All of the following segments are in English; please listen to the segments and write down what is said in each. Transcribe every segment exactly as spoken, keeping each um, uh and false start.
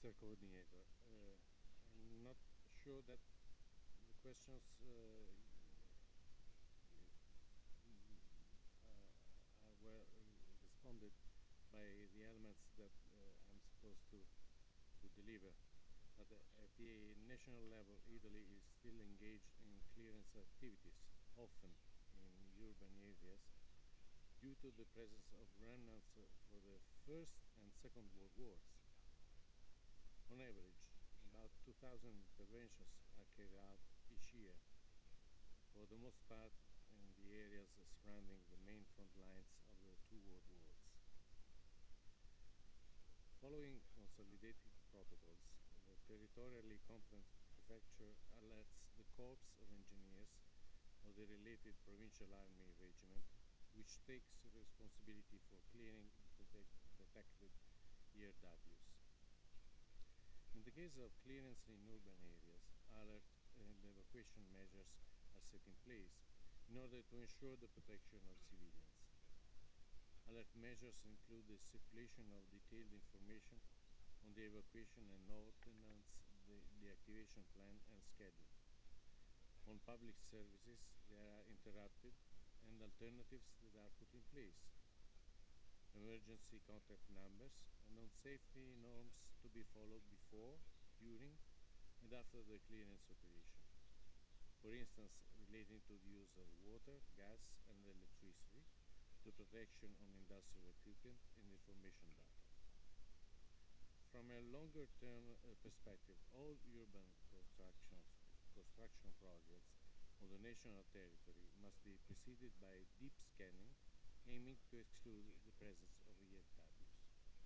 Mister Coordinator, uh, I'm not sure that the questions uh, uh, were responded by the elements that uh, I'm supposed to, to deliver. But at the national level, Italy is still engaged in clearance activities, often in urban areas, due to the presence of remnants for the First and Second World Wars. On average, about two thousand interventions are carried out each year, for the most part in the areas surrounding the main front lines of the two world wars. Following consolidated protocols, the territorially competent prefecture alerts the Corps of Engineers or the related provincial army regiment, which takes responsibility for clearing detect detected E R Ws. In the case of clearance in urban areas, alert and evacuation measures are set in place in order to ensure the protection of civilians. Alert measures include the circulation of detailed information on the evacuation and ordnance, the, the activation plan and schedule. On public services, they are interrupted and alternatives that are put in place. Emergency contact numbers and on safety norms to be followed before, during and after the clearance operation. For instance, relating to the use of water, gas and electricity, to protection on industrial equipment and information data. From a longer-term uh, perspective, all urban construction projects on the national territory must be preceded by deep scanning, aiming to exclude the presence of E R Ws.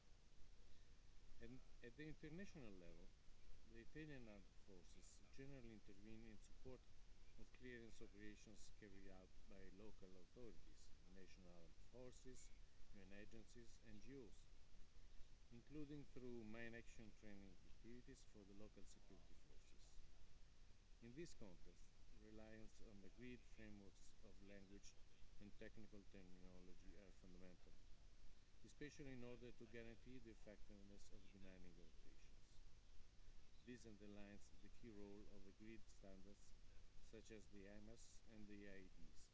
And at the international level, the Italian armed forces generally intervene in support of clearance operations carried out by local authorities, national armed forces, U N agencies, N G Os, including through mine action training activities for the local security forces. In this context, reliance on agreed frameworks of language and technical terminology are fundamental, especially in order to guarantee the effectiveness of demanding operations. This underlines the key role of agreed standards such as the I M A S and the I E Ds.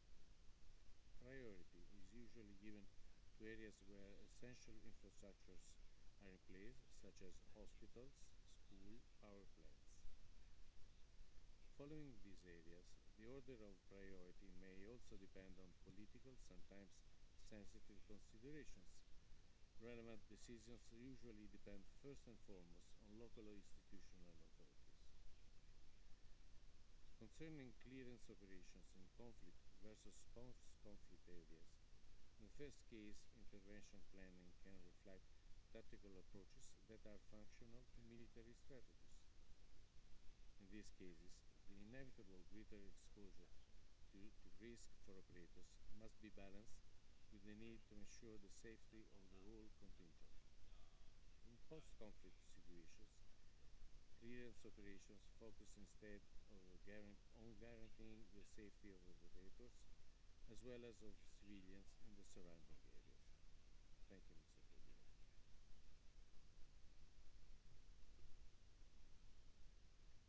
Priority is usually given to areas where essential infrastructures are in place, such as hospitals, schools, power plants. Following these areas, the order of priority may also depend on political, sometimes sensitive considerations. Relevant decisions usually depend first and foremost on local institutional authorities. Concerning clearance operations in conflict versus post-conflict areas, in the first case, intervention planning can reflect tactical approaches that are functional to military strategies. In these cases, the inevitable greater exposure to, to risk for operators must be balanced with the need to ensure the safety of the whole contingent. In post-conflict situations, clearance operations focus instead of on guaranteeing the safety of operators as well as of civilians in the surrounding